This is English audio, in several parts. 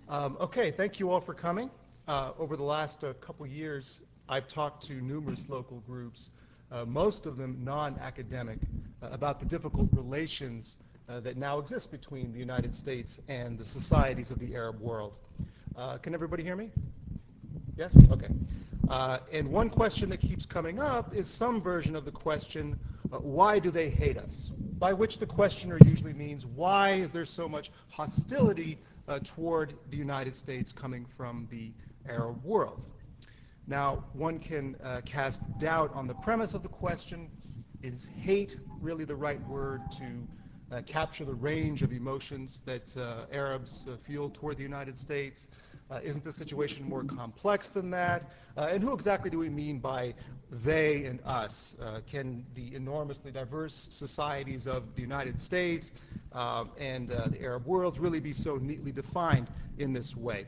Okay, thank you all for coming. Over the last couple years, I've talked to numerous local groups, most of them non-academic, about the difficult relations that now exist between the United States and the societies of the Arab world. Can everybody hear me? Yes? Okay. And one question that keeps coming up is some version of the question, why do they hate us? By which the questioner usually means, why is there so much hostility toward the United States coming from the Arab world? Now, one can cast doubt on the premise of the question. Is hate really the right word to capture the range of emotions that Arabs feel toward the United States? Isn't the situation more complex than that? And who exactly do we mean by they and us? Can the enormously diverse societies of the United States and the Arab world really be so neatly defined in this way?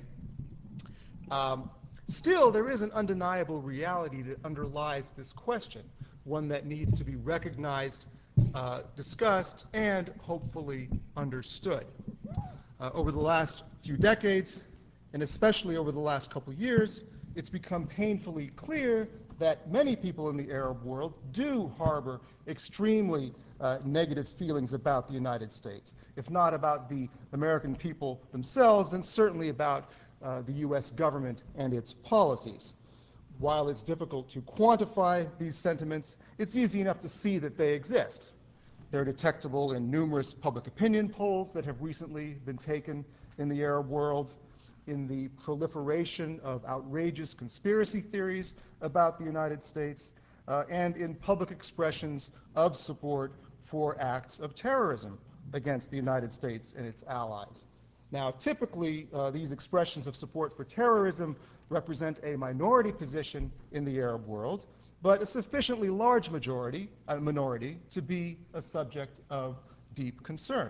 Still, there is an undeniable reality that underlies this question, one that needs to be recognized, discussed, and hopefully understood. Over the last few decades, and especially over the last couple years, it's become painfully clear that many people in the Arab world do harbor extremely negative feelings about the United States. If not about the American people themselves, then certainly about the U.S. government and its policies. While it's difficult to quantify these sentiments, it's easy enough to see that they exist. They're detectable in numerous public opinion polls that have recently been taken in the Arab world, in the proliferation of outrageous conspiracy theories about the United States, and in public expressions of support for acts of terrorism against the United States and its allies. Now, typically, these expressions of support for terrorism represent a minority position in the Arab world, but a sufficiently large minority to be a subject of deep concern.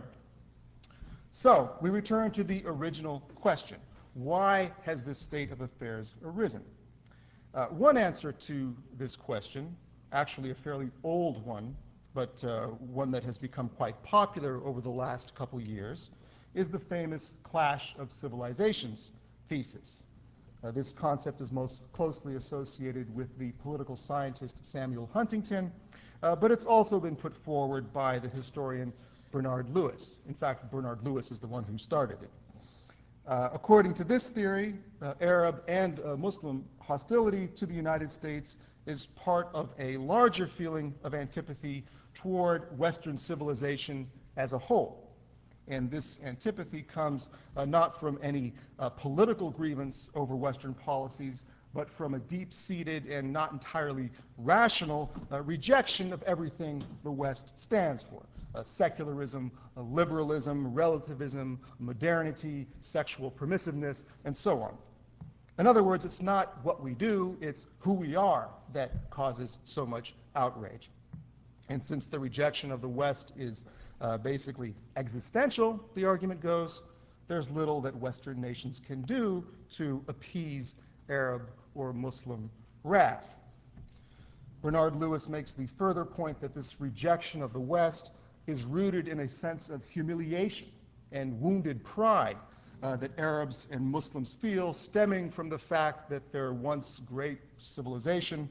So, we return to the original question. Why has this state of affairs arisen? One answer to this question, actually a fairly old one, but one that has become quite popular over the last couple years, is the famous clash of civilizations thesis. This concept is most closely associated with the political scientist Samuel Huntington, but it's also been put forward by the historian Bernard Lewis. In fact, Bernard Lewis is the one who started it. According to this theory, Arab and Muslim hostility to the United States is part of a larger feeling of antipathy toward Western civilization as a whole. And this antipathy comes not from any political grievance over Western policies, but from a deep-seated and not entirely rational rejection of everything the West stands for. Secularism, liberalism, relativism, modernity, sexual permissiveness, and so on. In other words, it's not what we do, it's who we are that causes so much outrage. And since the rejection of the West is basically existential, the argument goes, there's little that Western nations can do to appease Arab or Muslim wrath. Bernard Lewis makes the further point that this rejection of the West is rooted in a sense of humiliation and wounded pride that Arabs and Muslims feel, stemming from the fact that their once great civilization,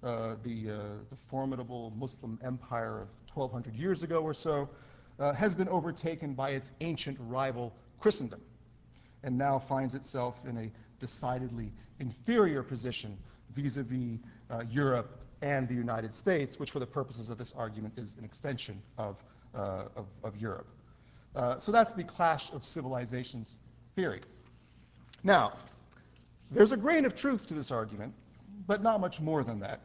the formidable Muslim empire of 1,200 years ago or so, has been overtaken by its ancient rival Christendom, and now finds itself in a decidedly inferior position vis-a-vis Europe and the United States, which for the purposes of this argument is an extension of Europe. So that's the clash of civilizations theory. Now, there's a grain of truth to this argument, but not much more than that.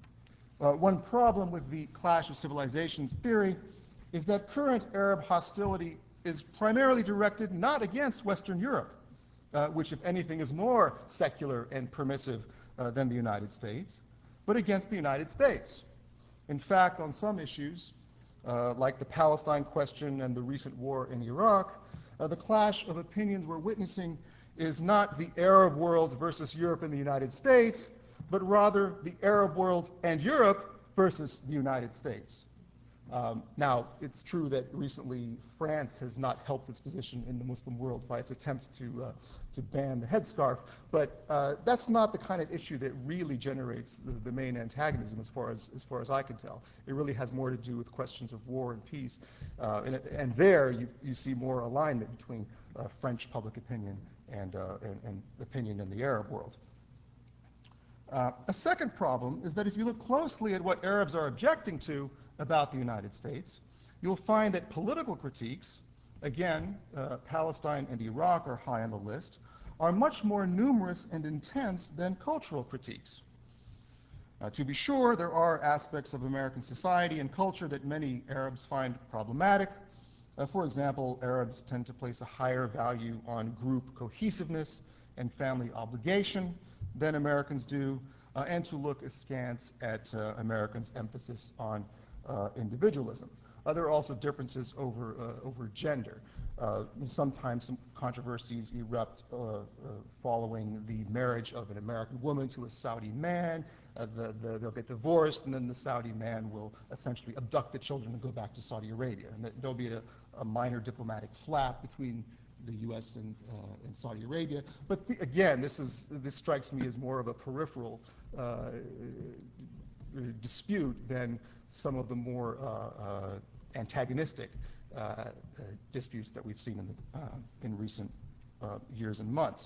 One problem with the clash of civilizations theory is that current Arab hostility is primarily directed not against Western Europe, which, if anything, is more secular and permissive than the United States, but against the United States. In fact, on some issues, like the Palestine question and the recent war in Iraq, the clash of opinions we're witnessing is not the Arab world versus Europe and the United States, but rather the Arab world and Europe versus the United States. Now, it's true that recently France has not helped its position in the Muslim world by its attempt to ban the headscarf, but that's not the kind of issue that really generates the main antagonism as far as I can tell. It really has more to do with questions of war and peace, and there you see more alignment between French public opinion and opinion in the Arab world. A second problem is that if you look closely at what Arabs are objecting to about the United States, you'll find that political critiques, again, Palestine and Iraq are high on the list, are much more numerous and intense than cultural critiques. To be sure, there are aspects of American society and culture that many Arabs find problematic. For example, Arabs tend to place a higher value on group cohesiveness and family obligation than Americans do, and to look askance at Americans' emphasis on individualism. There are also differences over gender. Sometimes some controversies erupt following the marriage of an American woman to a Saudi man. They'll get divorced, and then the Saudi man will essentially abduct the children and go back to Saudi Arabia. And there'll be a minor diplomatic flap between the U.S. and Saudi Arabia. But again, this strikes me as more of a peripheral dispute than some of the more antagonistic disputes that we've seen in recent years and months.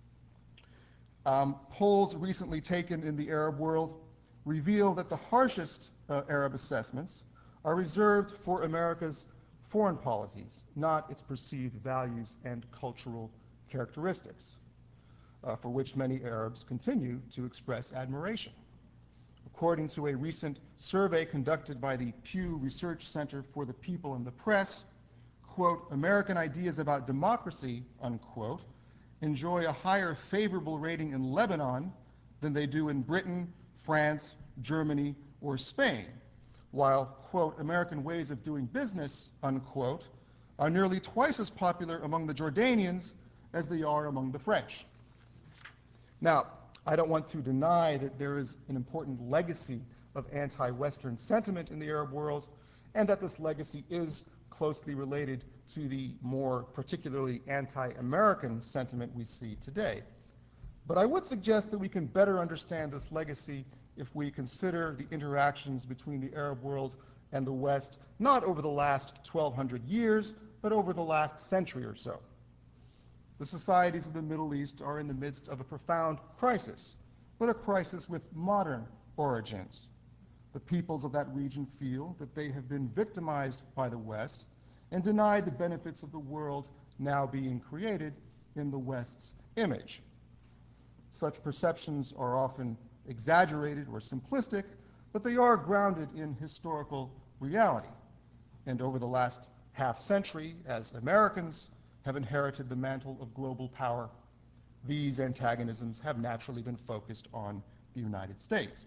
Polls recently taken in the Arab world reveal that the harshest Arab assessments are reserved for America's foreign policies, not its perceived values and cultural characteristics, for which many Arabs continue to express admiration. According to a recent survey conducted by the Pew Research Center for the People and the Press, quote, American ideas about democracy, unquote, enjoy a higher favorable rating in Lebanon than they do in Britain, France, Germany, or Spain, while, quote, American ways of doing business, unquote, are nearly twice as popular among the Jordanians as they are among the French. Now, I don't want to deny that there is an important legacy of anti-Western sentiment in the Arab world, and that this legacy is closely related to the more particularly anti-American sentiment we see today. But I would suggest that we can better understand this legacy if we consider the interactions between the Arab world and the West, not over the last 1,200 years, but over the last century or so. The societies of the Middle East are in the midst of a profound crisis, but a crisis with modern origins. The peoples of that region feel that they have been victimized by the West and denied the benefits of the world now being created in the West's image. Such perceptions are often exaggerated or simplistic, but they are grounded in historical reality. And over the last half century, as Americans have inherited the mantle of global power, these antagonisms have naturally been focused on the United States.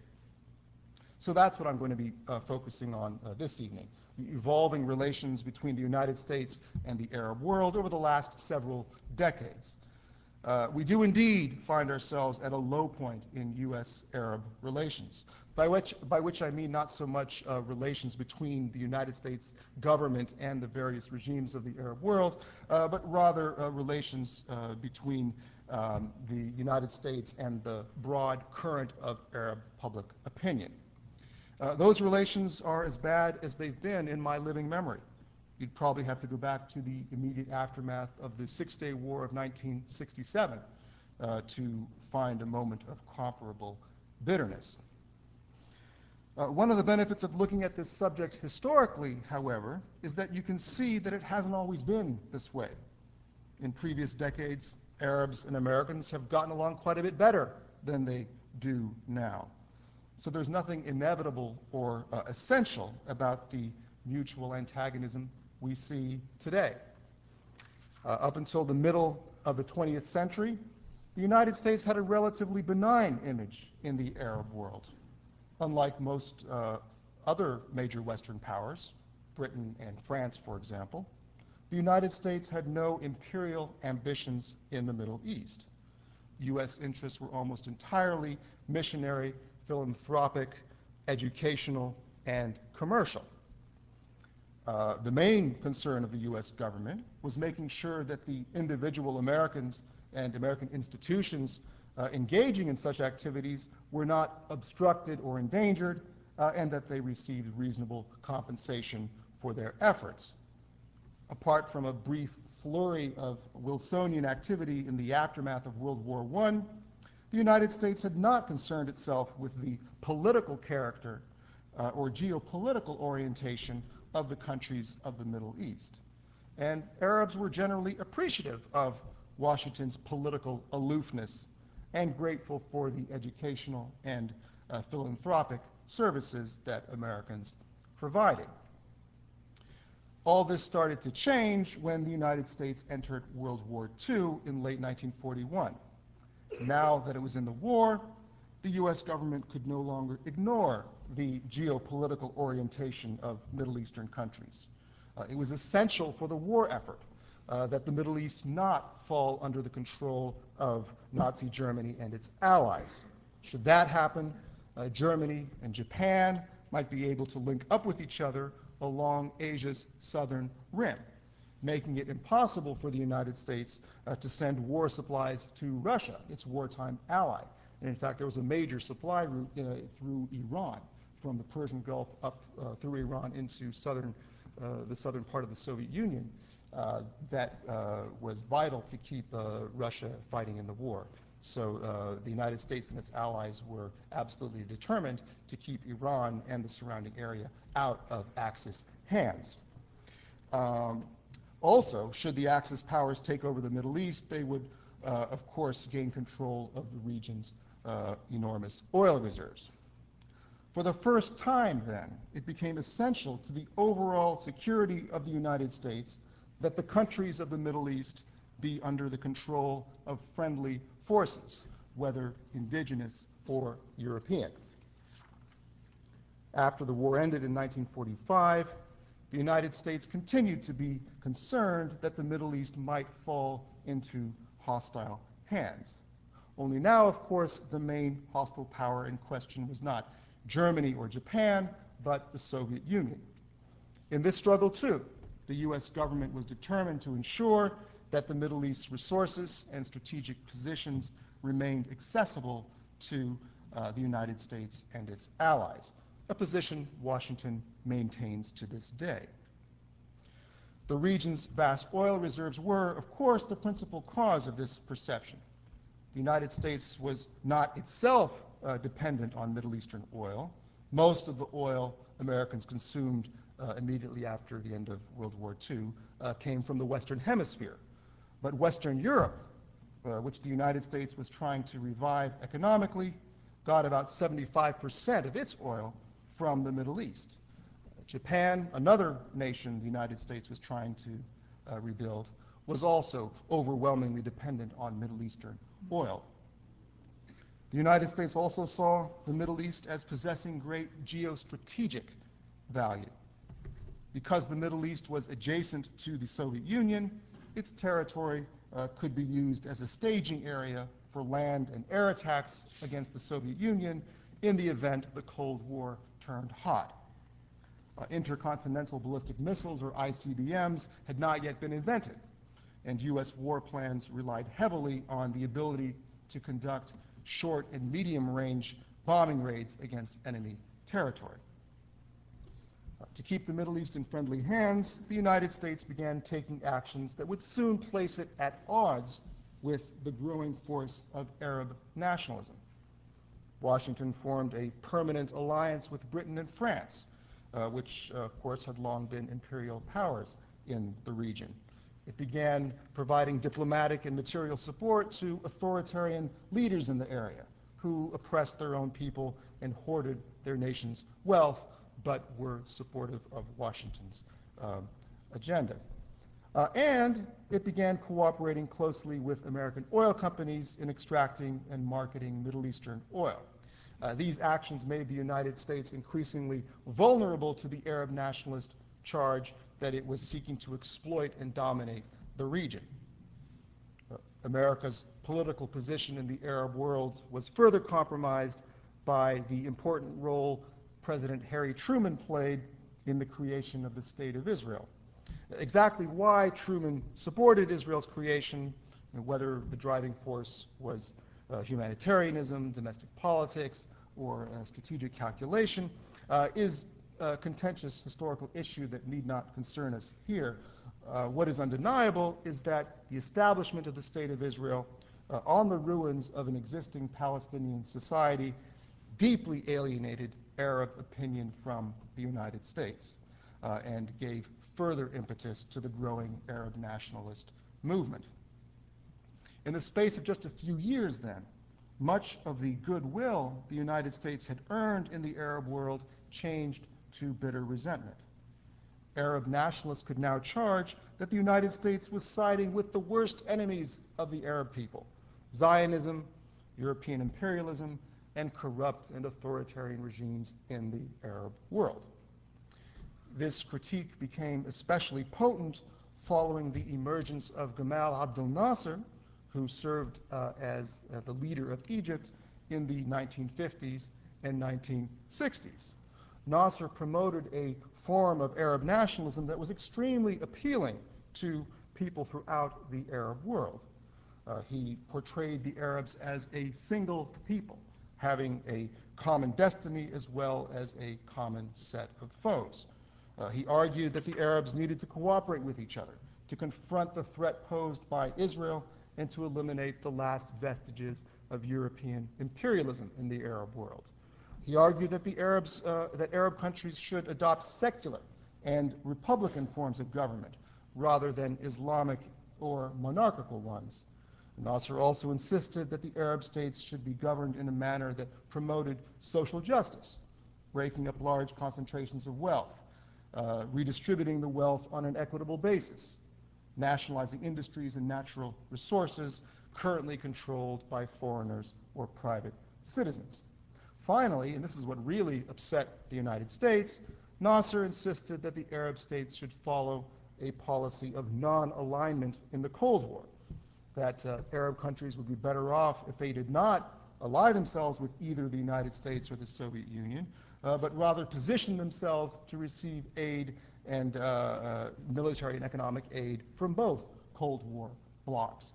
So that's what I'm going to be focusing on this evening, the evolving relations between the United States and the Arab world over the last several decades. We do indeed find ourselves at a low point in U.S.-Arab relations, by which I mean not so much relations between the United States government and the various regimes of the Arab world, but rather relations between the United States and the broad current of Arab public opinion. Those relations are as bad as they've been in my living memory. You'd probably have to go back to the immediate aftermath of the Six-Day War of 1967 to find a moment of comparable bitterness. One of the benefits of looking at this subject historically, however, is that you can see that it hasn't always been this way. In previous decades, Arabs and Americans have gotten along quite a bit better than they do now. So there's nothing inevitable or essential about the mutual antagonism we see today. Up until the middle of the 20th century, the United States had a relatively benign image in the Arab world. Unlike most other major Western powers, Britain and France, for example, the United States had no imperial ambitions in the Middle East. U.S. interests were almost entirely missionary, philanthropic, educational, and commercial. The main concern of the U.S. government was making sure that the individual Americans and American institutions engaging in such activities were not obstructed or endangered, and that they received reasonable compensation for their efforts. Apart from a brief flurry of Wilsonian activity in the aftermath of World War I, the United States had not concerned itself with the political character or geopolitical orientation of the countries of the Middle East. And Arabs were generally appreciative of Washington's political aloofness and grateful for the educational and philanthropic services that Americans provided. All this started to change when the United States entered World War II in late 1941. Now that it was in the war, the U.S. government could no longer ignore the geopolitical orientation of Middle Eastern countries. It was essential for the war effort that the Middle East not fall under the control of Nazi Germany and its allies. Should that happen, Germany and Japan might be able to link up with each other along Asia's southern rim, making it impossible for the United States to send war supplies to Russia, its wartime ally. And in fact, there was a major supply route through Iran, from the Persian Gulf up through Iran into the southern part of the Soviet Union, that was vital to keep Russia fighting in the war. So the United States and its allies were absolutely determined to keep Iran and the surrounding area out of Axis hands. Also, should the Axis powers take over the Middle East, they would, of course, gain control of the region's enormous oil reserves. For the first time, then, it became essential to the overall security of the United States that the countries of the Middle East be under the control of friendly forces, whether indigenous or European. After the war ended in 1945, the United States continued to be concerned that the Middle East might fall into hostile hands. Only now, of course, the main hostile power in question was not Germany or Japan, but the Soviet Union. In this struggle, too, the U.S. government was determined to ensure that the Middle East's resources and strategic positions remained accessible to the United States and its allies, a position Washington maintains to this day. The region's vast oil reserves were, of course, the principal cause of this perception. The United States was not itself dependent on Middle Eastern oil. Most of the oil Americans consumed immediately after the end of World War II came from the Western Hemisphere. But Western Europe, which the United States was trying to revive economically, got about 75% of its oil from the Middle East. Japan, another nation the United States was trying to rebuild, was also overwhelmingly dependent on Middle Eastern oil. The United States also saw the Middle East as possessing great geostrategic value. Because the Middle East was adjacent to the Soviet Union, its territory could be used as a staging area for land and air attacks against the Soviet Union in the event the Cold War turned hot. Intercontinental ballistic missiles, or ICBMs, had not yet been invented, and U.S. war plans relied heavily on the ability to conduct short and medium-range bombing raids against enemy territory. To keep the Middle East in friendly hands, the United States began taking actions that would soon place it at odds with the growing force of Arab nationalism. Washington formed a permanent alliance with Britain and France, which, of course, had long been imperial powers in the region. It began providing diplomatic and material support to authoritarian leaders in the area who oppressed their own people and hoarded their nation's wealth, but were supportive of Washington's agendas. And it began cooperating closely with American oil companies in extracting and marketing Middle Eastern oil. These actions made the United States increasingly vulnerable to the Arab nationalist charge that it was seeking to exploit and dominate the region. America's political position in the Arab world was further compromised by the important role President Harry Truman played in the creation of the State of Israel. Exactly why Truman supported Israel's creation, and whether the driving force was humanitarianism, domestic politics, or strategic calculation, is a contentious historical issue that need not concern us here. What is undeniable is that the establishment of the State of Israel on the ruins of an existing Palestinian society deeply alienated Arab opinion from the United States and gave further impetus to the growing Arab nationalist movement. In the space of just a few years then, much of the goodwill the United States had earned in the Arab world changed to bitter resentment. Arab nationalists could now charge that the United States was siding with the worst enemies of the Arab people: Zionism, European imperialism, and corrupt and authoritarian regimes in the Arab world. This critique became especially potent following the emergence of Gamal Abdel Nasser, who served as the leader of Egypt in the 1950s and 1960s. Nasser promoted a form of Arab nationalism that was extremely appealing to people throughout the Arab world. He portrayed the Arabs as a single people, having a common destiny as well as a common set of foes. He argued that the Arabs needed to cooperate with each other to confront the threat posed by Israel and to eliminate the last vestiges of European imperialism in the Arab world. He argued that that Arab countries should adopt secular and republican forms of government rather than Islamic or monarchical ones. Nasser also insisted that the Arab states should be governed in a manner that promoted social justice, breaking up large concentrations of wealth, redistributing the wealth on an equitable basis, nationalizing industries and natural resources currently controlled by foreigners or private citizens. Finally, and this is what really upset the United States, Nasser insisted that the Arab states should follow a policy of non-alignment in the Cold War, that Arab countries would be better off if they did not ally themselves with either the United States or the Soviet Union, but rather position themselves to receive aid and military and economic aid from both Cold War blocs.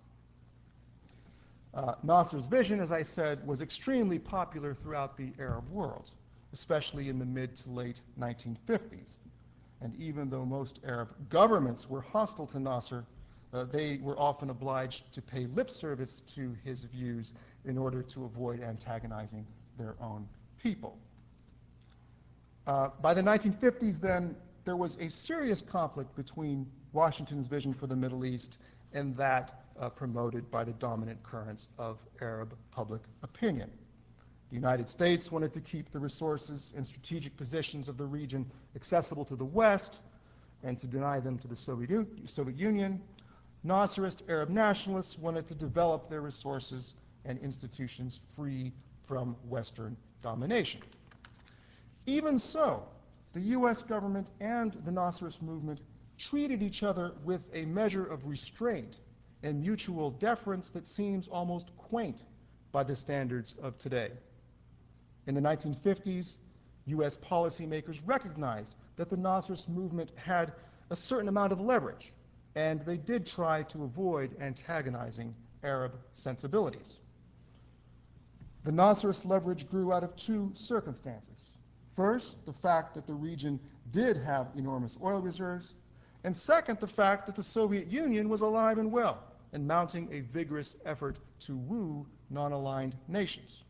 Nasser's vision, as I said, was extremely popular throughout the Arab world, especially in the mid to late 1950s. And even though most Arab governments were hostile to Nasser, they were often obliged to pay lip service to his views in order to avoid antagonizing their own people. By the 1950s, then, there was a serious conflict between Washington's vision for the Middle East and that promoted by the dominant currents of Arab public opinion. The United States wanted to keep the resources and strategic positions of the region accessible to the West and to deny them to the Soviet Union. Nasserist Arab nationalists wanted to develop their resources and institutions free from Western domination. Even so, the U.S. government and the Nasserist movement treated each other with a measure of restraint and mutual deference that seems almost quaint by the standards of today. In the 1950s, U.S. policymakers recognized that the Nasserist movement had a certain amount of leverage, and they did try to avoid antagonizing Arab sensibilities. The Nasserist leverage grew out of two circumstances. First, the fact that the region did have enormous oil reserves, and second, the fact that the Soviet Union was alive and well and mounting a vigorous effort to woo non-aligned nations.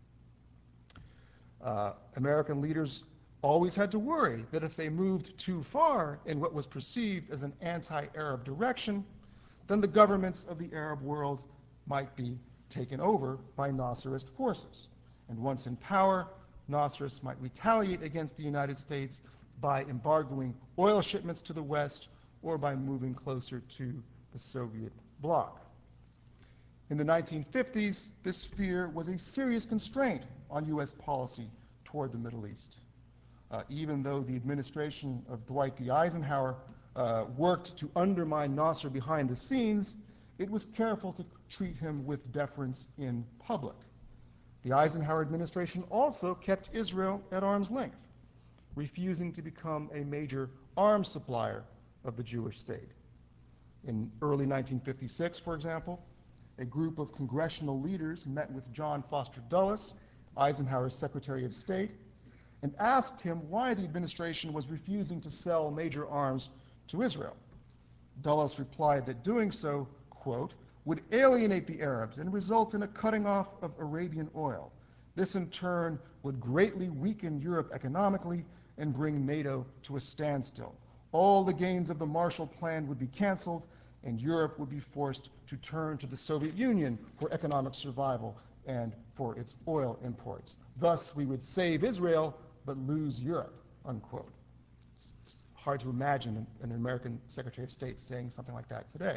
American leaders always had to worry that if they moved too far in what was perceived as an anti-Arab direction, then the governments of the Arab world might be taken over by Nasserist forces. And once in power, Nasserists might retaliate against the United States by embargoing oil shipments to the West or by moving closer to the Soviet bloc. In the 1950s, this fear was a serious constraint on U.S. policy toward the Middle East. Even though the administration of Dwight D. Eisenhower worked to undermine Nasser behind the scenes, it was careful to treat him with deference in public. The Eisenhower administration also kept Israel at arm's length. refusing to become a major arms supplier of the Jewish state. In early 1956, for example, a group of congressional leaders met with John Foster Dulles, Eisenhower's Secretary of State, and asked him why the administration was refusing to sell major arms to Israel. Dulles replied that doing so, quote, would alienate the Arabs and result in a cutting off of Arabian oil. This in turn would greatly weaken Europe economically and bring NATO to a standstill. All the gains of the Marshall Plan would be canceled, and Europe would be forced to turn to the Soviet Union for economic survival and for its oil imports. Thus, we would save Israel, but lose Europe, unquote. It's hard to imagine an American Secretary of State saying something like that today.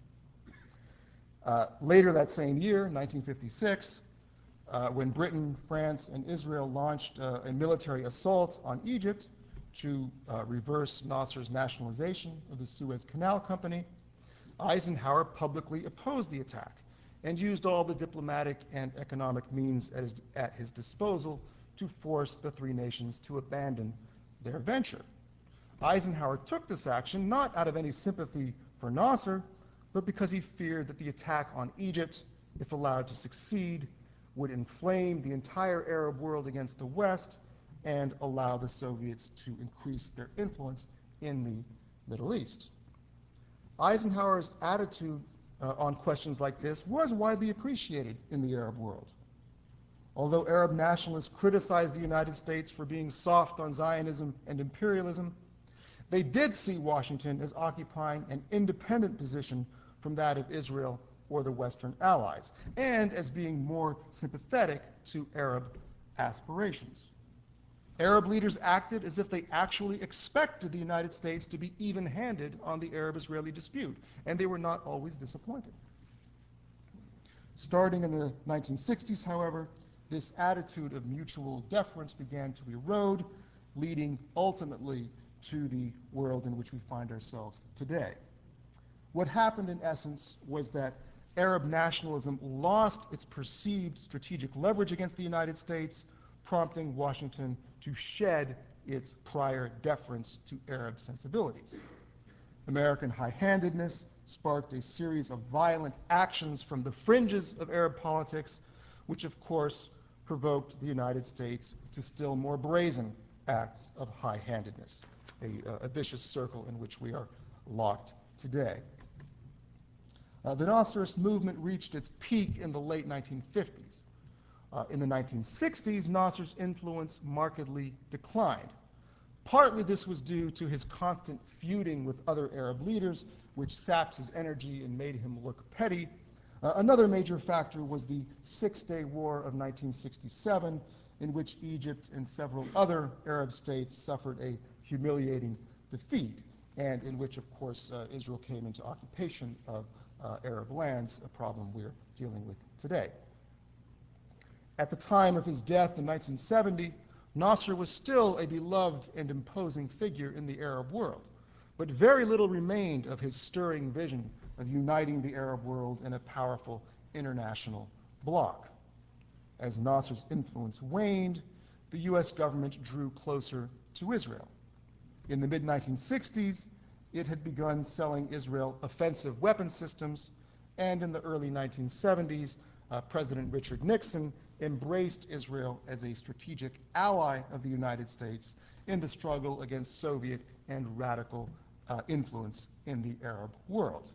Later that same year, 1956, when Britain, France, and Israel launched a military assault on Egypt to reverse Nasser's nationalization of the Suez Canal Company, Eisenhower publicly opposed the attack and used all the diplomatic and economic means at his disposal to force the three nations to abandon their venture. Eisenhower took this action not out of any sympathy for Nasser, but because he feared that the attack on Egypt, if allowed to succeed, would inflame the entire Arab world against the West and allow the Soviets to increase their influence in the Middle East. Eisenhower's attitude on questions like this was widely appreciated in the Arab world. Although Arab nationalists criticized the United States for being soft on Zionism and imperialism, they did see Washington as occupying an independent position from that of Israel or the Western allies, and as being more sympathetic to Arab aspirations. Arab leaders acted as if they actually expected the United States to be even-handed on the Arab-Israeli dispute, and they were not always disappointed. Starting in the 1960s, however, this attitude of mutual deference began to erode, leading ultimately to the world in which we find ourselves today. What happened, in essence, was that Arab nationalism lost its perceived strategic leverage against the United States, prompting Washington to shed its prior deference to Arab sensibilities. American high-handedness sparked a series of violent actions from the fringes of Arab politics, which of course provoked the United States to still more brazen acts of high-handedness, a vicious circle in which we are locked today. The Nasserist movement reached its peak in the late 1950s. In the 1960s, Nasser's influence markedly declined. Partly this was due to his constant feuding with other Arab leaders, which sapped his energy and made him look petty. Another major factor was the Six-Day War of 1967, in which Egypt and several other Arab states suffered a humiliating defeat, and in which, of course, Israel came into occupation of Arab lands, a problem we're dealing with today. At the time of his death in 1970, Nasser was still a beloved and imposing figure in the Arab world, but very little remained of his stirring vision of uniting the Arab world in a powerful international bloc. As Nasser's influence waned, the US government drew closer to Israel. In the mid-1960s, it had begun selling Israel offensive weapon systems, and in the early 1970s, President Richard Nixon embraced Israel as a strategic ally of the United States in the struggle against Soviet and radical influence in the Arab world.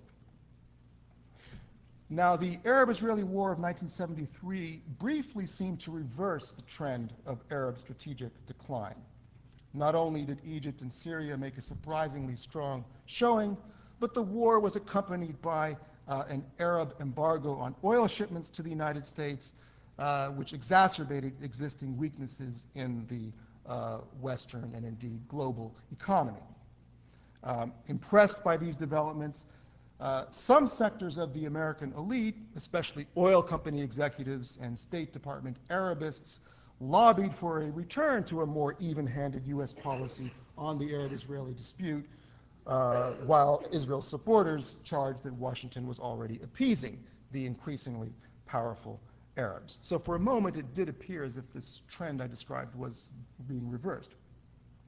Now, the Arab-Israeli War of 1973 briefly seemed to reverse the trend of Arab strategic decline. Not only did Egypt and Syria make a surprisingly strong showing, but the war was accompanied by an Arab embargo on oil shipments to the United States, which exacerbated existing weaknesses in the Western and indeed global economy. Impressed by these developments, some sectors of the American elite, especially oil company executives and State Department Arabists, lobbied for a return to a more even-handed U.S. policy on the Arab-Israeli dispute, while Israel's supporters charged that Washington was already appeasing the increasingly powerful Arabs. So for a moment, it did appear as if this trend I described was being reversed.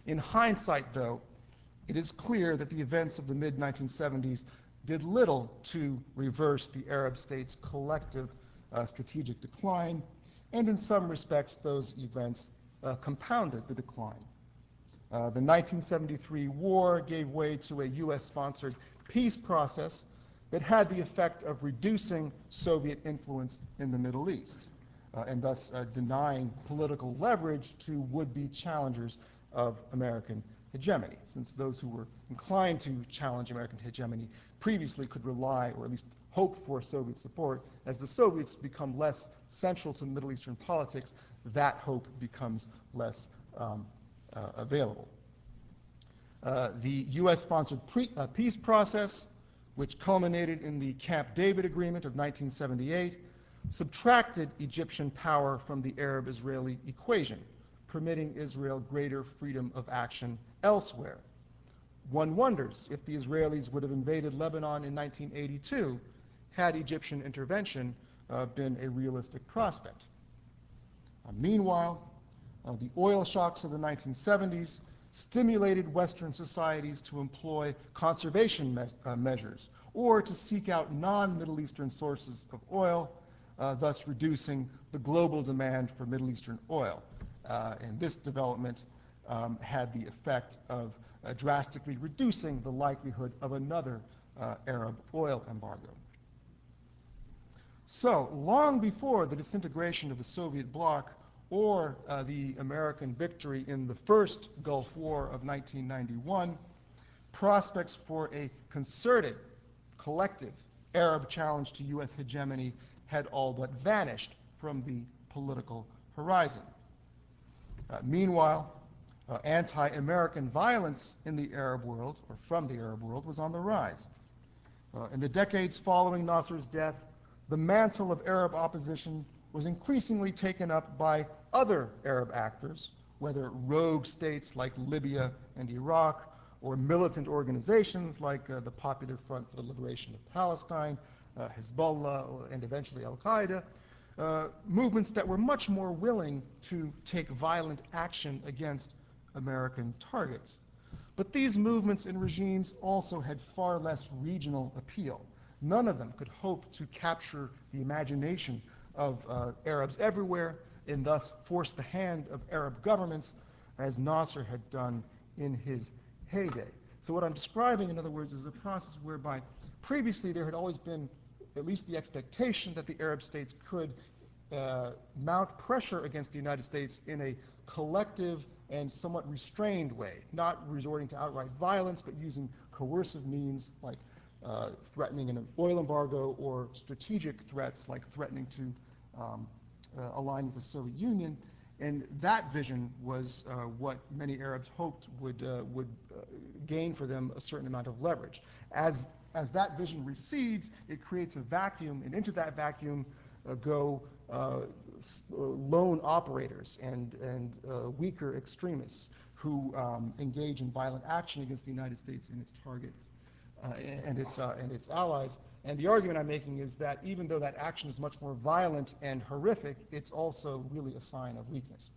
In hindsight, though, it is clear that the events of the mid-1970s did little to reverse the Arab states' collective strategic decline, and in some respects, those events compounded the decline. The 1973 war gave way to a U.S.-sponsored peace process that had the effect of reducing Soviet influence in the Middle East, and thus denying political leverage to would-be challengers of American hegemony, since those who were inclined to challenge American hegemony previously could rely, or at least hope for, Soviet support. As the Soviets become less central to Middle Eastern politics, that hope becomes less available. The U.S.-sponsored peace process, which culminated in the Camp David Agreement of 1978, subtracted Egyptian power from the Arab-Israeli equation, permitting Israel greater freedom of action elsewhere. One wonders if the Israelis would have invaded Lebanon in 1982 had Egyptian intervention been a realistic prospect. Meanwhile, the oil shocks of the 1970s stimulated Western societies to employ conservation measures or to seek out non-Middle Eastern sources of oil, thus reducing the global demand for Middle Eastern oil. And this development had the effect of drastically reducing the likelihood of another Arab oil embargo. So, long before the disintegration of the Soviet bloc or the American victory in the first Gulf War of 1991, prospects for a concerted, collective Arab challenge to U.S. hegemony had all but vanished from the political horizon. Meanwhile, anti-American violence in the Arab world, or from the Arab world, was on the rise. In the decades following Nasser's death, the mantle of Arab opposition was increasingly taken up by other Arab actors, whether rogue states like Libya and Iraq, or militant organizations like the Popular Front for the Liberation of Palestine, Hezbollah, and eventually Al-Qaeda, movements that were much more willing to take violent action against American targets. But these movements and regimes also had far less regional appeal. None of them could hope to capture the imagination of Arabs everywhere and thus force the hand of Arab governments as Nasser had done in his heyday. So what I'm describing, in other words, is a process whereby previously there had always been at least the expectation that the Arab states could mount pressure against the United States in a collective and somewhat restrained way, not resorting to outright violence, but using coercive means like threatening an oil embargo or strategic threats like threatening to align with the Soviet Union. And that vision was what many Arabs hoped would gain for them a certain amount of leverage. As that vision recedes, it creates a vacuum, and into that vacuum go lone operators and weaker extremists who engage in violent action against the United States and its targets and its allies. And the argument I'm making is that even though that action is much more violent and horrific, it's also really a sign of weakness.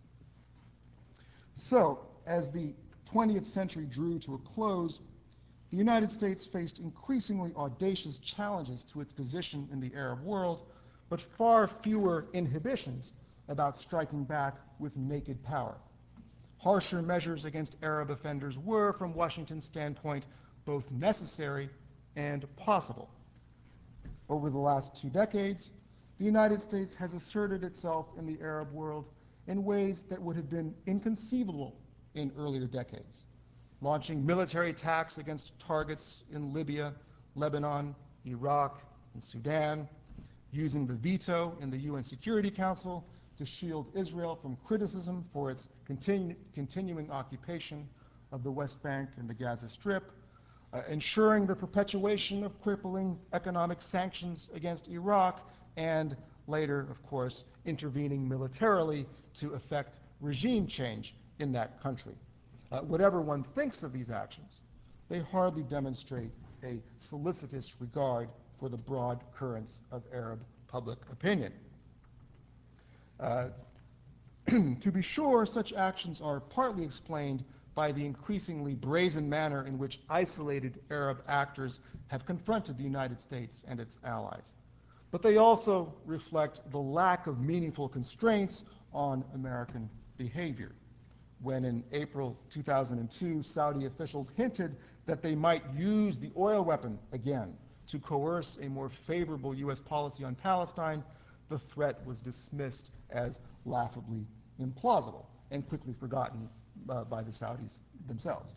So, as the 20th century drew to a close, the United States faced increasingly audacious challenges to its position in the Arab world, but far fewer inhibitions about striking back with naked power. Harsher measures against Arab offenders were, from Washington's standpoint, both necessary and possible. Over the last 2 decades, the United States has asserted itself in the Arab world in ways that would have been inconceivable in earlier decades, launching military attacks against targets in Libya, Lebanon, Iraq, and Sudan, using the veto in the UN Security Council to shield Israel from criticism for its continuing occupation of the West Bank and the Gaza Strip, ensuring the perpetuation of crippling economic sanctions against Iraq, and later, of course, intervening militarily to effect regime change in that country. Whatever one thinks of these actions, they hardly demonstrate a solicitous regard for the broad currents of Arab public opinion. To be sure, such actions are partly explained by the increasingly brazen manner in which isolated Arab actors have confronted the United States and its allies. But they also reflect the lack of meaningful constraints on American behavior. When in April 2002, Saudi officials hinted that they might use the oil weapon again to coerce a more favorable U.S. policy on Palestine, the threat was dismissed as laughably implausible and quickly forgotten by the Saudis themselves.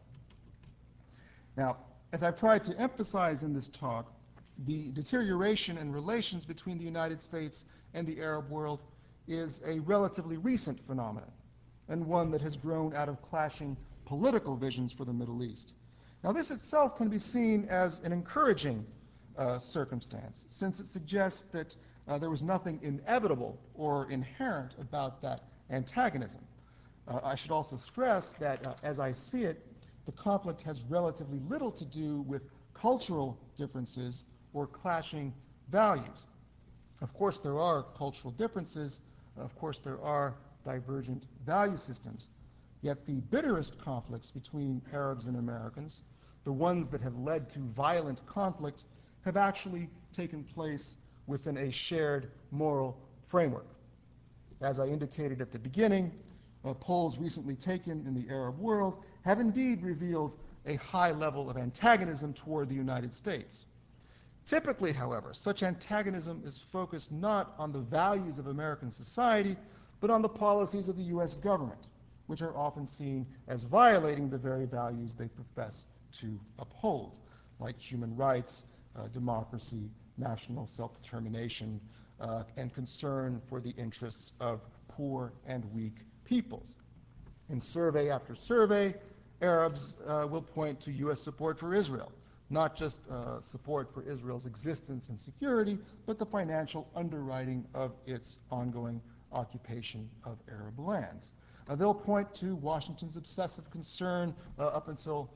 Now, as I've tried to emphasize in this talk, the deterioration in relations between the United States and the Arab world is a relatively recent phenomenon, and one that has grown out of clashing political visions for the Middle East. Now, this itself can be seen as an encouraging circumstance, since it suggests that there was nothing inevitable or inherent about that antagonism. I should also stress that, as I see it, the conflict has relatively little to do with cultural differences or clashing values. Of course, there are cultural differences. Of course, there are divergent value systems. Yet the bitterest conflicts between Arabs and Americans, the ones that have led to violent conflict, have actually taken place within a shared moral framework. As I indicated at the beginning, polls recently taken in the Arab world have indeed revealed a high level of antagonism toward the United States. Typically, however, such antagonism is focused not on the values of American society, but on the policies of the U.S. government, which are often seen as violating the very values they profess to uphold, like human rights, democracy, national self-determination, and concern for the interests of poor and weak peoples. In survey after survey, Arabs will point to U.S. support for Israel, not just support for Israel's existence and security, but the financial underwriting of its ongoing occupation of Arab lands. They'll point to Washington's obsessive concern up until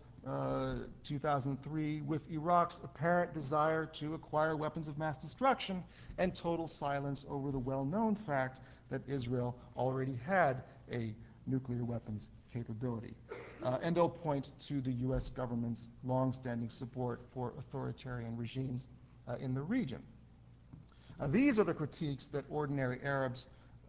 2003 with Iraq's apparent desire to acquire weapons of mass destruction and total silence over the well-known fact that Israel already had a nuclear weapons capability. And they'll point to the U.S. government's long-standing support for authoritarian regimes in the region. These are the critiques that ordinary Arabs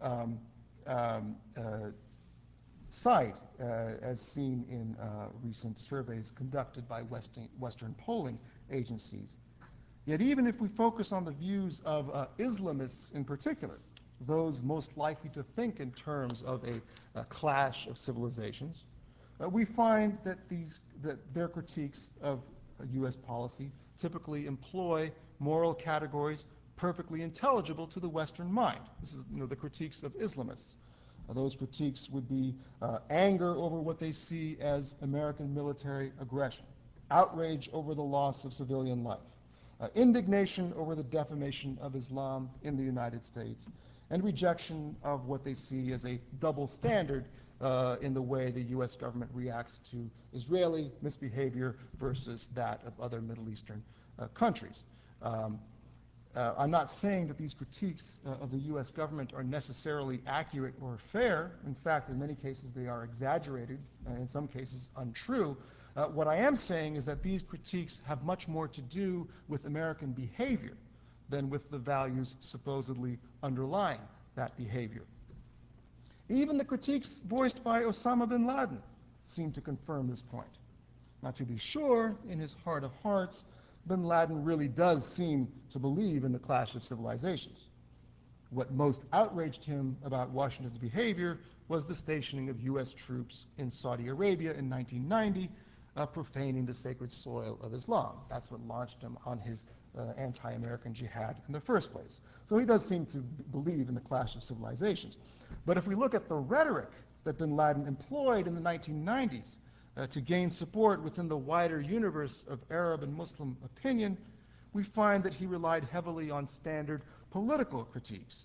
cite, as seen in recent surveys conducted by Western polling agencies. Yet even if we focus on the views of Islamists in particular, those most likely to think in terms of a clash of civilizations, we find that their critiques of U.S. policy typically employ moral categories perfectly intelligible to the Western mind. This is the critiques of Islamists. Those critiques would be anger over what they see as American military aggression, outrage over the loss of civilian life, indignation over the defamation of Islam in the United States, and rejection of what they see as a double standard in the way the U.S. government reacts to Israeli misbehavior versus that of other Middle Eastern countries. I'm not saying that these critiques of the U.S. government are necessarily accurate or fair. In fact, in many cases, they are exaggerated, and in some cases, untrue. What I am saying is that these critiques have much more to do with American behavior than with the values supposedly underlying that behavior. Even the critiques voiced by Osama bin Laden seem to confirm this point. Now, to be sure, in his heart of hearts, bin Laden really does seem to believe in the clash of civilizations. What most outraged him about Washington's behavior was the stationing of U.S. troops in Saudi Arabia in 1990, profaning the sacred soil of Islam. That's what launched him on his anti-American jihad in the first place. So he does seem to believe in the clash of civilizations. But if we look at the rhetoric that bin Laden employed in the 1990s to gain support within the wider universe of Arab and Muslim opinion, we find that he relied heavily on standard political critiques.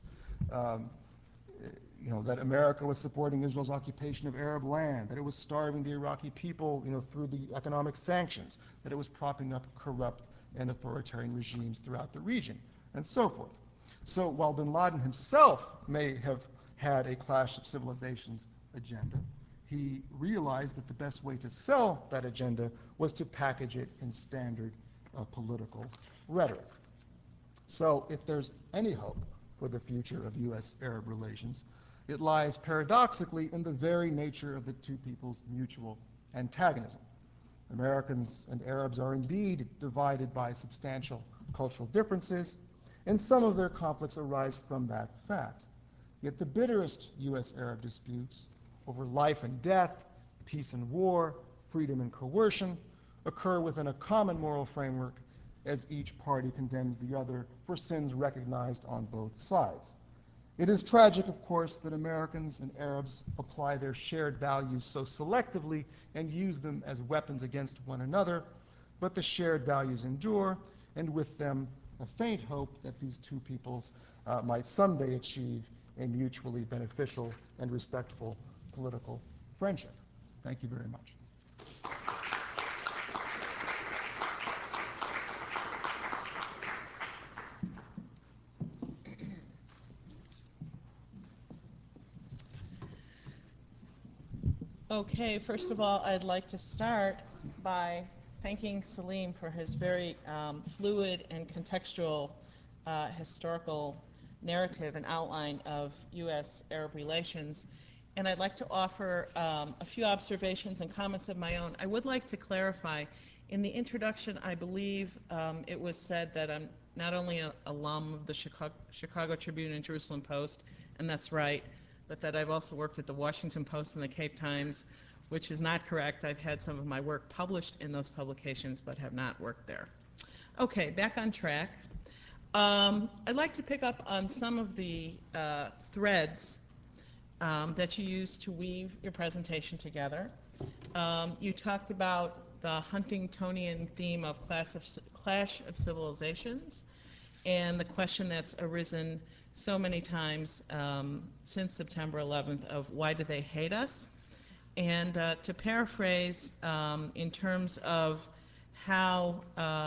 That America was supporting Israel's occupation of Arab land, that it was starving the Iraqi people, through the economic sanctions, that it was propping up corrupt and authoritarian regimes throughout the region, and so forth. So while bin Laden himself may have had a clash of civilizations agenda, he realized that the best way to sell that agenda was to package it in standard political rhetoric. So if there's any hope for the future of U.S.-Arab relations, it lies paradoxically in the very nature of the two peoples' mutual antagonism. Americans and Arabs are indeed divided by substantial cultural differences, and some of their conflicts arise from that fact. Yet the bitterest U.S.-Arab disputes over life and death, peace and war, freedom and coercion occur within a common moral framework as each party condemns the other for sins recognized on both sides. It is tragic, of course, that Americans and Arabs apply their shared values so selectively and use them as weapons against one another, but the shared values endure, and with them a faint hope that these two peoples might someday achieve a mutually beneficial and respectful political friendship. Thank you very much. Okay, first of all, I'd like to start by thanking Salim for his very fluid and contextual historical narrative and outline of U.S.-Arab relations. And I'd like to offer a few observations and comments of my own. I would like to clarify, in the introduction, I believe it was said that I'm not only an alum of the Chicago Tribune and Jerusalem Post, and that's right, but that I've also worked at the Washington Post and the Cape Times, which is not correct. I've had some of my work published in those publications, but have not worked there. Okay, back on track. I'd like to pick up on some of the threads that you used to weave your presentation together. You talked about the Huntingtonian theme of Clash of Civilizations and the question that's arisen so many times since September 11th of why do they hate us? And to paraphrase, in terms of how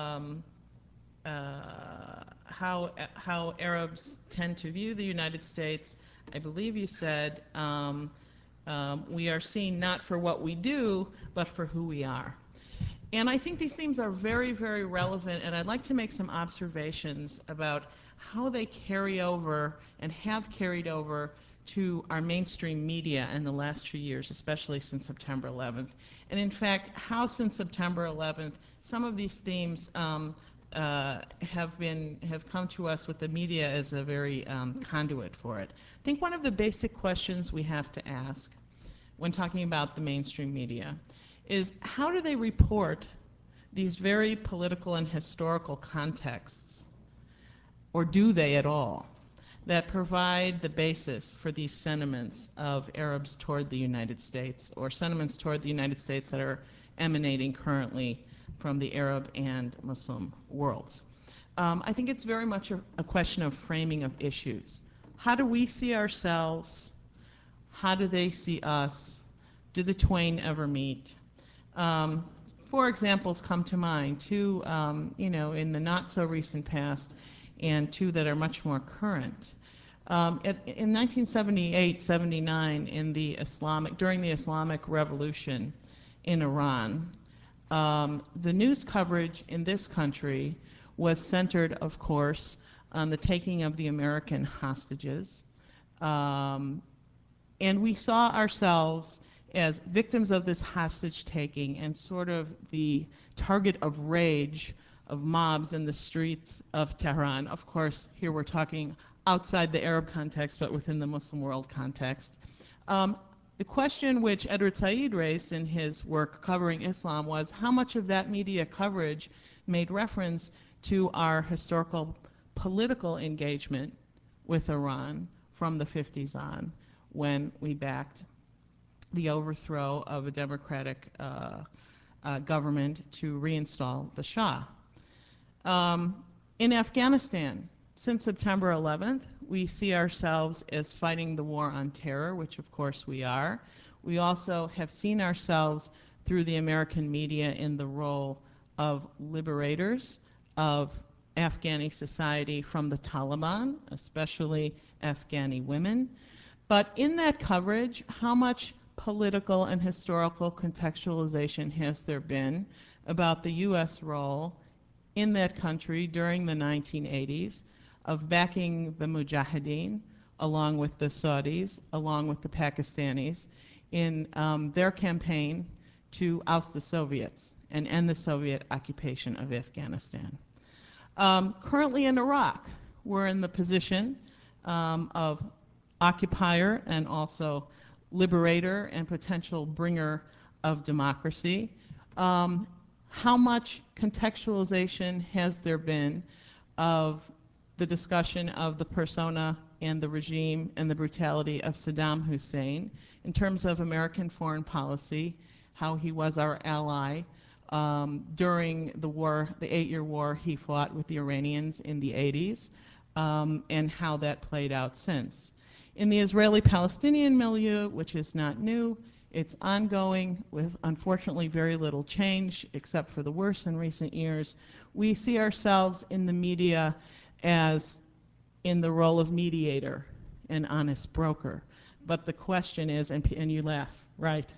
Arabs tend to view the United States, I believe you said, we are seen not for what we do, but for who we are. And I think these themes are very, very relevant, and I'd like to make some observations about how they carry over and have carried over to our mainstream media in the last few years, especially since September 11th. And in fact, how since September 11th, some of these themes have come to us with the media as a very conduit for it. I think one of the basic questions we have to ask when talking about the mainstream media is how do they report these very political and historical contexts, or do they at all, that provide the basis for these sentiments of Arabs toward the United States, or sentiments toward the United States that are emanating currently from the Arab and Muslim worlds? I think it's very much a question of framing of issues. How do we see ourselves? How do they see us? Do the twain ever meet? Four examples come to mind, two in the not so recent past and two that are much more current. In 1978-79, during the Islamic Revolution in Iran, the news coverage in this country was centered, of course, on the taking of the American hostages. And we saw ourselves as victims of this hostage taking and sort of the target of rage of mobs in the streets of Tehran. Of course, here we're talking outside the Arab context, but within the Muslim world context. The question which Edward Said raised in his work covering Islam was how much of that media coverage made reference to our historical political engagement with Iran from the 50s on, when we backed the overthrow of a democratic government to reinstall the Shah. In Afghanistan, since September 11th, we see ourselves as fighting the war on terror, which of course we are. We also have seen ourselves through the American media in the role of liberators of Afghani society from the Taliban, especially Afghani women. But in that coverage, how much political and historical contextualization has there been about the U.S. role in that country during the 1980s of backing the Mujahideen, along with the Saudis, along with the Pakistanis, in their campaign to oust the Soviets and end the Soviet occupation of Afghanistan. Currently in Iraq, we're in the position of occupier and also liberator and potential bringer of democracy. How much contextualization has there been of the discussion of the persona and the regime and the brutality of Saddam Hussein in terms of American foreign policy, how he was our ally during the war, the 8-year war he fought with the Iranians in the 80s, and how that played out since. In the Israeli-Palestinian milieu, which is not new, it's ongoing with unfortunately very little change except for the worse in recent years. We see ourselves in the media as in the role of mediator and honest broker. But the question is, and you laugh, right?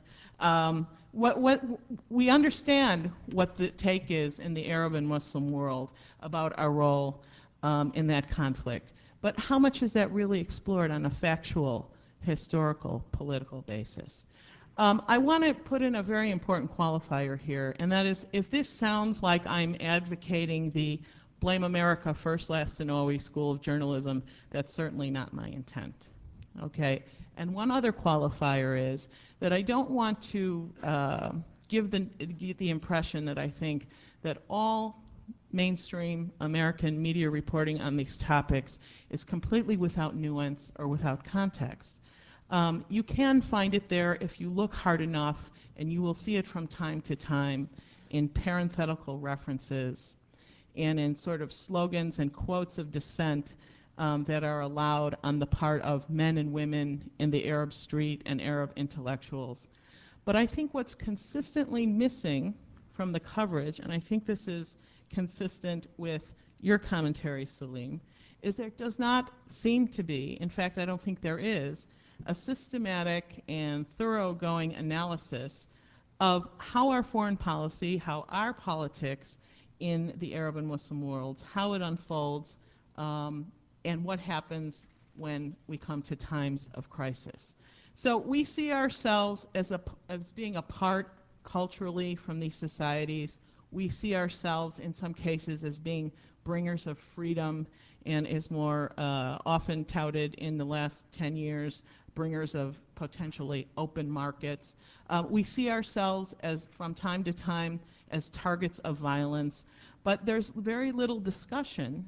What we understand what the take is in the Arab and Muslim world about our role in that conflict. But how much is that really explored on a factual, historical, political basis? I want to put in a very important qualifier here, and that is, if this sounds like I'm advocating the Blame America First, Last, and Always School of Journalism, that's certainly not my intent. Okay? And one other qualifier is that I don't want to give the impression that I think that all mainstream American media reporting on these topics is completely without nuance or without context. You can find it there if you look hard enough, and you will see it from time to time in parenthetical references and in sort of slogans and quotes of dissent that are allowed on the part of men and women in the Arab street and Arab intellectuals. But I think what's consistently missing from the coverage, and I think this is consistent with your commentary, Salim, is there does not seem to be, in fact, I don't think there is, a systematic and thoroughgoing analysis of how our foreign policy, how our politics in the Arab and Muslim worlds, how it unfolds, and what happens when we come to times of crisis. So we see ourselves as being apart culturally from these societies. We see ourselves in some cases as being bringers of freedom, and is more often touted in the last 10 years, bringers of potentially open markets. We see ourselves as, from time to time, as targets of violence, but there's very little discussion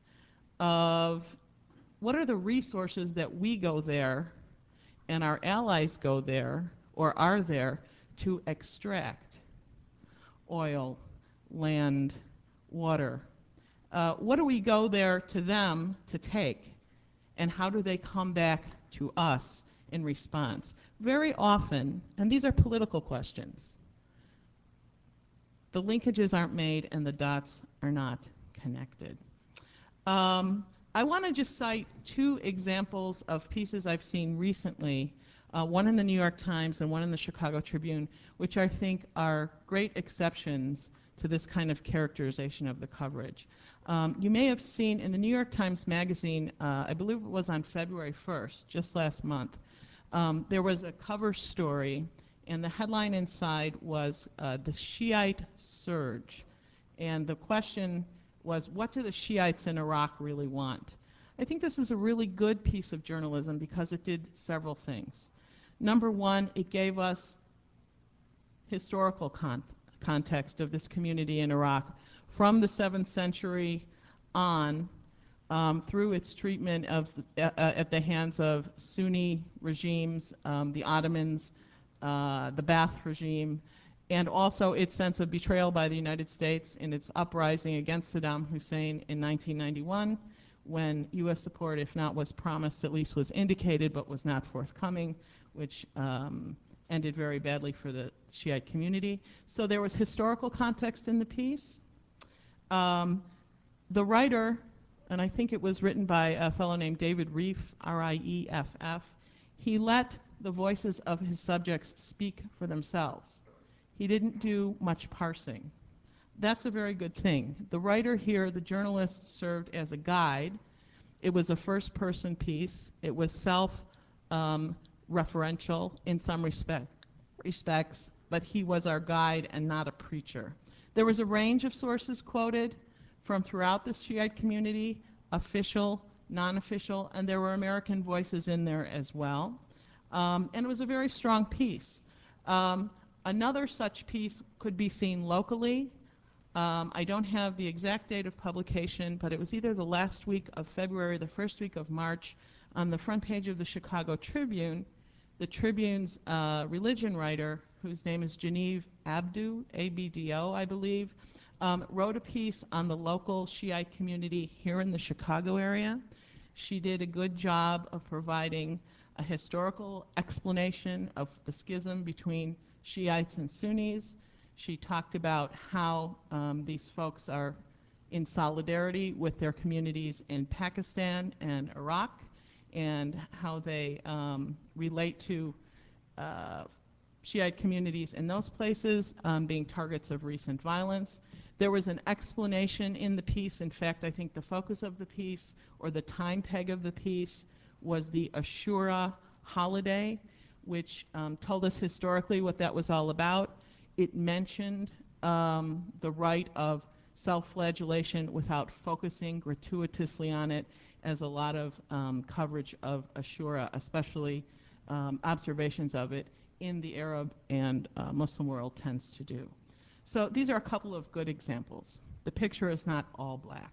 of what are the resources that we go there and our allies go there or are there to extract: oil, land, water. What do we go there to them to take, and how do they come back to us in response? Very often, and these are political questions, the linkages aren't made and the dots are not connected. I want to just cite two examples of pieces I've seen recently, one in the New York Times and one in the Chicago Tribune, which I think are great exceptions to this kind of characterization of the coverage. You may have seen in the New York Times Magazine, I believe it was on February 1st, just last month, there was a cover story, and the headline inside was the Shiite surge. And the question was, what do the Shiites in Iraq really want? I think this is a really good piece of journalism because it did several things. Number one, it gave us historical context of this community in Iraq from the 7th century on, through its treatment of at the hands of Sunni regimes, the Ottomans, the Ba'ath regime, and also its sense of betrayal by the United States in its uprising against Saddam Hussein in 1991, when U.S. support, if not was promised, at least was indicated but was not forthcoming, which ended very badly for the Shiite community. So there was historical context in the piece. The writer, and I think it was written by a fellow named David Rieff, R-I-E-F-F, he let the voices of his subjects speak for themselves. He didn't do much parsing. That's a very good thing. The writer here, the journalist, served as a guide. It was a first-person piece. It was self-referential in some respects, but he was our guide and not a preacher. There was a range of sources quoted from throughout the Shiite community, official, non-official, and there were American voices in there as well. And it was a very strong piece. Another such piece could be seen locally. I don't have the exact date of publication, but it was either the last week of February, the first week of March, on the front page of the Chicago Tribune. The Tribune's religion writer, whose name is Genevieve Abdo, A-B-D-O, I believe, wrote a piece on the local Shiite community here in the Chicago area. She did a good job of providing a historical explanation of the schism between Shiites and Sunnis. She talked about how these folks are in solidarity with their communities in Pakistan and Iraq, and how they relate to Shiite communities in those places being targets of recent violence. There was an explanation in the piece. In fact, I think the focus of the piece, or the time peg of the piece, was the Ashura holiday, which told us historically what that was all about. It mentioned the right of self-flagellation without focusing gratuitously on it, as a lot of coverage of Ashura, especially observations of it, in the Arab and Muslim world tends to do. So these are a couple of good examples. The picture is not all black.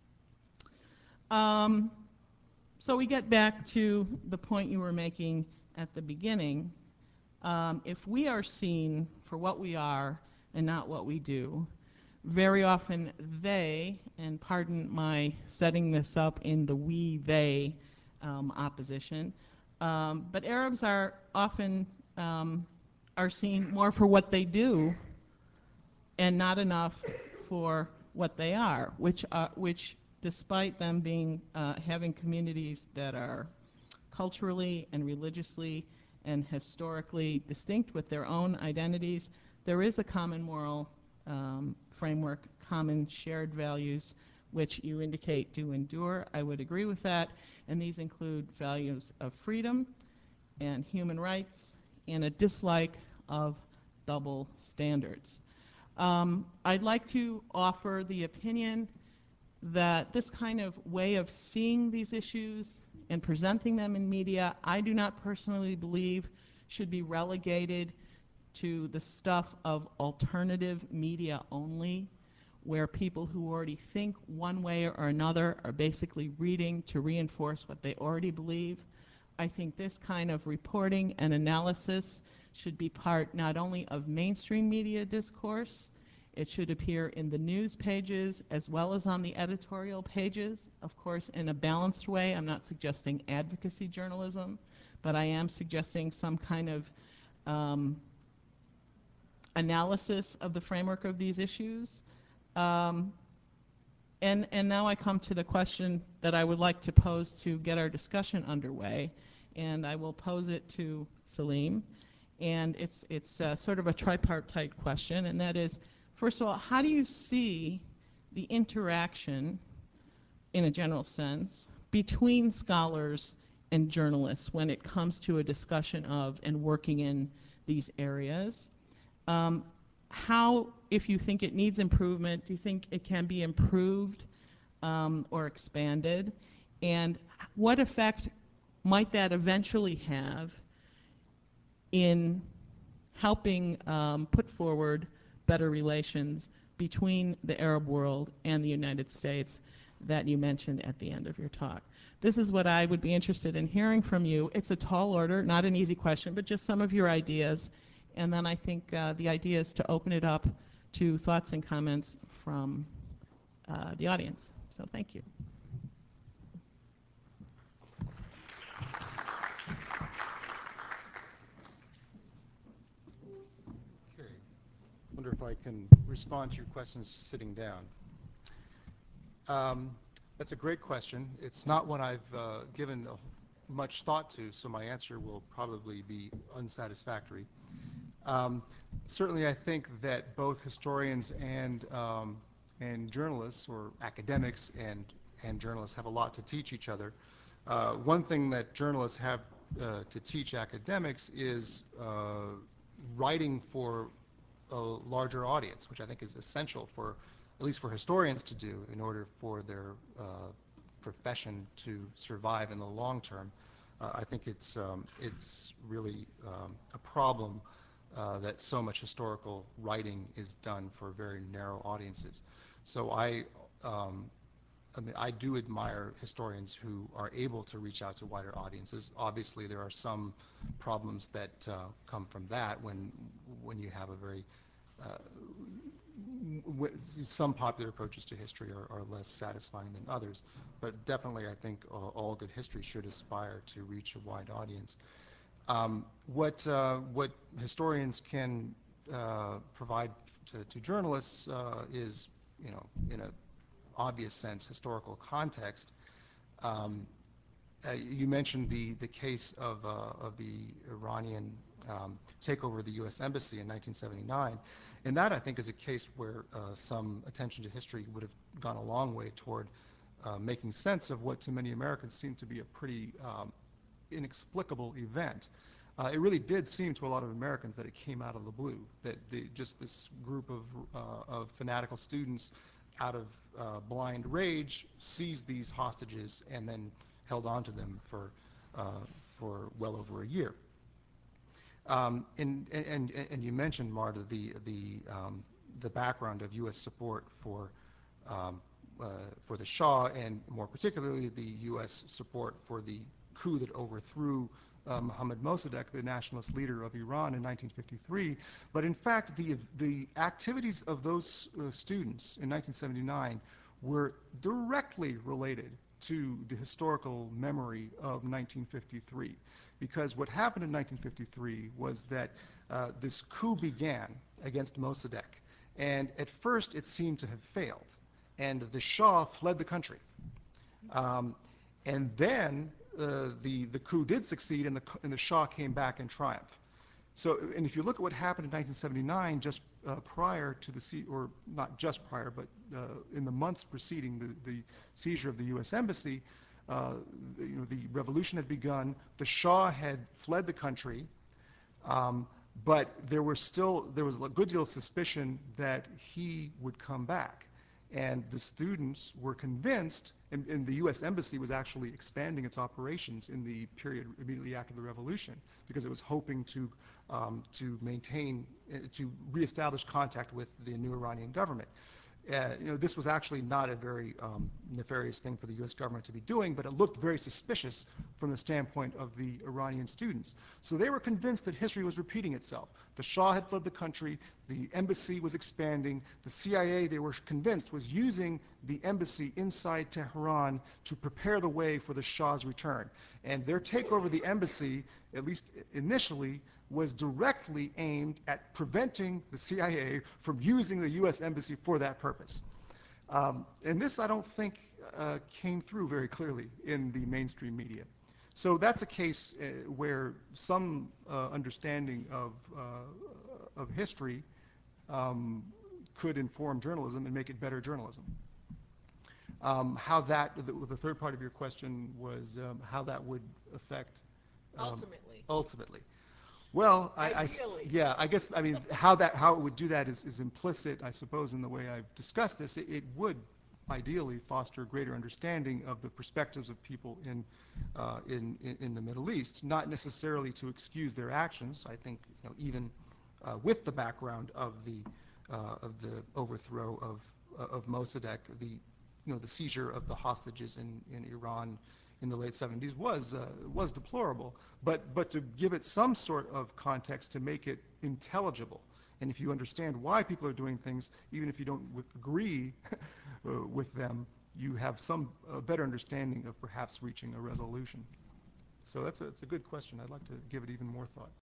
So we get back to the point you were making at the beginning. If we are seen for what we are and not what we do, very often they, and pardon my setting this up in the we-they opposition, but Arabs are often are seen more for what they do and not enough for what they are, which despite them being having communities that are culturally and religiously and historically distinct with their own identities, there is a common moral framework, common shared values, which you indicate do endure. I would agree with that, and these include values of freedom and human rights and a dislike of double standards. I'd like to offer the opinion that this kind of way of seeing these issues and presenting them in media, I do not personally believe should be relegated to the stuff of alternative media only, where people who already think one way or another are basically reading to reinforce what they already believe. I think this kind of reporting and analysis should be part not only of mainstream media discourse, it should appear in the news pages as well as on the editorial pages, of course in a balanced way. I'm not suggesting advocacy journalism, but I am suggesting some kind of analysis of the framework of these issues. And now I come to the question that I would like to pose to get our discussion underway, and I will pose it to Salim. And it's sort of a tripartite question, and that is, first of all, how do you see the interaction, in a general sense, between scholars and journalists when it comes to a discussion of and working in these areas? How, if you think it needs improvement, do you think it can be improved or expanded? And what effect might that eventually have in helping put forward better relations between the Arab world and the United States that you mentioned at the end of your talk? This is what I would be interested in hearing from you. It's a tall order, not an easy question, but just some of your ideas. And then I think the idea is to open it up to thoughts and comments from the audience. So thank you. Okay. I wonder if I can respond to your questions sitting down. That's a great question. It's not one I've given much thought to, so my answer will probably be unsatisfactory. Certainly, I think that both historians and journalists, or academics and journalists, have a lot to teach each other. One thing that journalists have to teach academics is writing for a larger audience, which I think is essential for, at least for historians to do, in order for their profession to survive in the long term. I think it's really a problem that so much historical writing is done for very narrow audiences. So I mean, I do admire historians who are able to reach out to wider audiences. Obviously, there are some problems that come from that when you have a very some popular approaches to history are less satisfying than others. But definitely, I think all good history should aspire to reach a wide audience. What historians can provide to journalists is, you know, in an obvious sense, historical context. You mentioned the case of the Iranian takeover of the U.S. Embassy in 1979, and that, I think, is a case where some attention to history would have gone a long way toward making sense of what to many Americans seemed to be a pretty inexplicable event. It really did seem to a lot of Americans that it came out of the blue, that just this group of fanatical students, out of blind rage, seized these hostages and then held on to them for well over a year. And you mentioned, Marta, the background of U.S. support for the Shah, and more particularly the U.S. support for the coup that overthrew Mohammad Mossadegh, the nationalist leader of Iran, in 1953. But in fact, the activities of those students in 1979 were directly related to the historical memory of 1953. Because what happened in 1953 was that this coup began against Mossadegh. And at first, it seemed to have failed. And the Shah fled the country. And then the coup did succeed, and the Shah came back in triumph. So, and if you look at what happened in 1979, just prior to the or not just prior, but in the months preceding the seizure of the U.S. Embassy, the revolution had begun. The Shah had fled the country, but there was a good deal of suspicion that he would come back. And the students were convinced, and the U.S. Embassy was actually expanding its operations in the period immediately after the revolution, because it was hoping to reestablish contact with the new Iranian government. This was actually not a very nefarious thing for the U.S. government to be doing, but it looked very suspicious from the standpoint of the Iranian students. So they were convinced that history was repeating itself. The Shah had fled the country, the embassy was expanding, the CIA, they were convinced, was using the embassy inside Tehran to prepare the way for the Shah's return. And their takeover of the embassy, at least initially, was directly aimed at preventing the CIA from using the U.S. Embassy for that purpose. And this, I don't think, came through very clearly in the mainstream media. So that's a case where some understanding of history could inform journalism and make it better journalism. How that, the third part of your question was how that would affect ultimately. Well, I guess, I mean, how it would do that is implicit, I suppose, in the way I've discussed this. It would ideally foster greater understanding of the perspectives of people in the Middle East, not necessarily to excuse their actions. I think, even with the background of the overthrow of Mossadegh, the seizure of the hostages in Iran in the late 70s was deplorable, but to give it some sort of context to make it intelligible. And if you understand why people are doing things, even if you don't agree with them, you have some better understanding of perhaps reaching a resolution. So it's a good question. I'd like to give it even more thought.